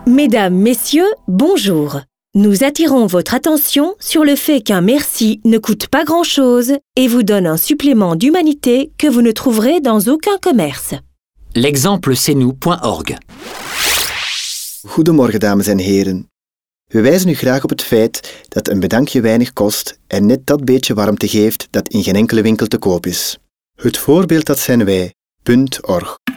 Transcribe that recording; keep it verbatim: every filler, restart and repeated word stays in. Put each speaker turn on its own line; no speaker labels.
Mesdames, Messieurs, bonjour. Nous attirons votre attention sur le fait qu'un merci ne coûte pas grand-chose et vous donne un supplément d'humanité que vous ne trouverez dans aucun commerce.
L'exemple c'est nous point org.
Goedemorgen, dames en heren. We wijzen u graag op het feit dat een bedankje weinig kost en net dat beetje warmte geeft dat in geen enkele winkel te koop is. Het voorbeeld dat zijn wij. punt org.